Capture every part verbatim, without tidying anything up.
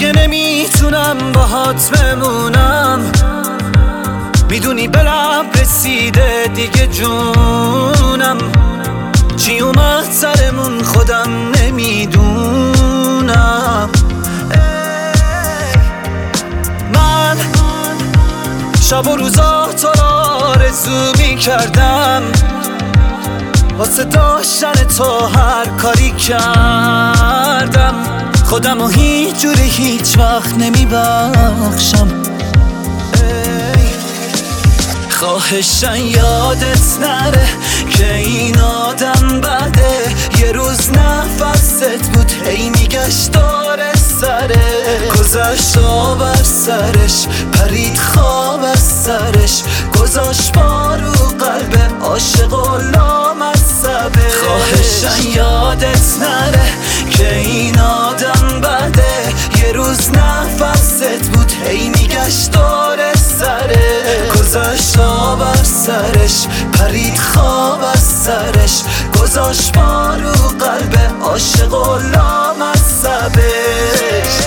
دیگه نمیتونم باهات بمونم، میدونی به لب رسیده دیگه جونم، چی اومد سرمون خودم نمیدونم. من شب و روزا تو را آرزو میکردم، واسه داشتن تو هر کاری کردم، خودم و هیچ جوری هیچ وقت نمیبخشم. خواهشن یادت نره که این آدم بده، یه روز نفست بود هی میگشت داره سره، گذشت آب از سرش پرید خواب از سرش، گذاشت بارو قلب عاشق و لامصبه. خواهشن یادت نره که این آدم بده، یه روز نفست بود هی میگشت داره سره، گذاشت آب از سرش پرید خواب از سرش، گذاشت بارو قلب عاشق و لامصبش.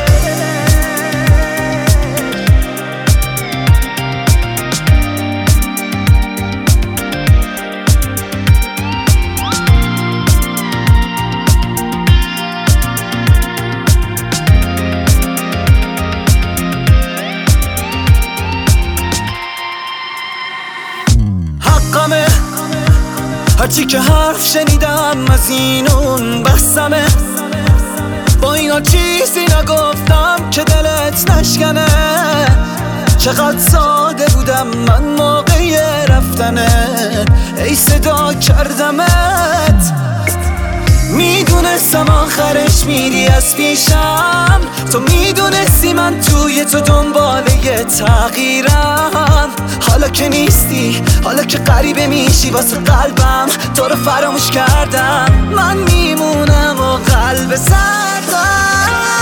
هرچی که حرف شنیدم از این اون بسمه، با اینا چیزی نگفتم که دلت نشکنه، چقدر ساده بودم من موقع رفتنت، ای صدا کردمت، میدونستم آخرش میری از پیشم، تو میدونستی من توی تو دنبال یه تغییرم، حالا که نیستی، حالا که غریبه میشی واسه قلبم، تو رو فراموش کردم، من میمونم و قلب سردم.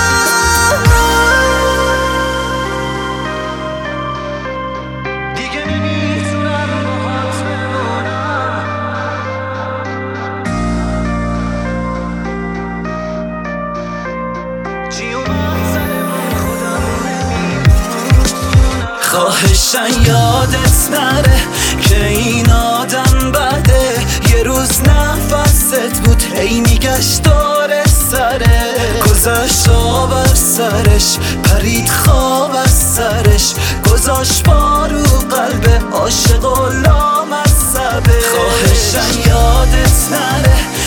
دیگه نمیتونم باهات بمونم، چی اومد سرمون خودم نمیدونم. خواهشن یادت نره که این آدم بده، یه روز نفست بود هی میگشت داره سره، گذاشت آب از سرش پرید خواب از سرش، گذاشت بارو قلب عاشق و لامصبه. خواهشن یادت نره